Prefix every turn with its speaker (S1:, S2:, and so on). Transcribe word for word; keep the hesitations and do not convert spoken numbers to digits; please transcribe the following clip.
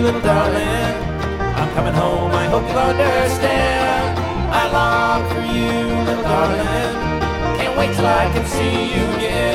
S1: little darling. I'm coming home, I hope you'll understand. I long for you, little darling. Can't wait till I can see you again.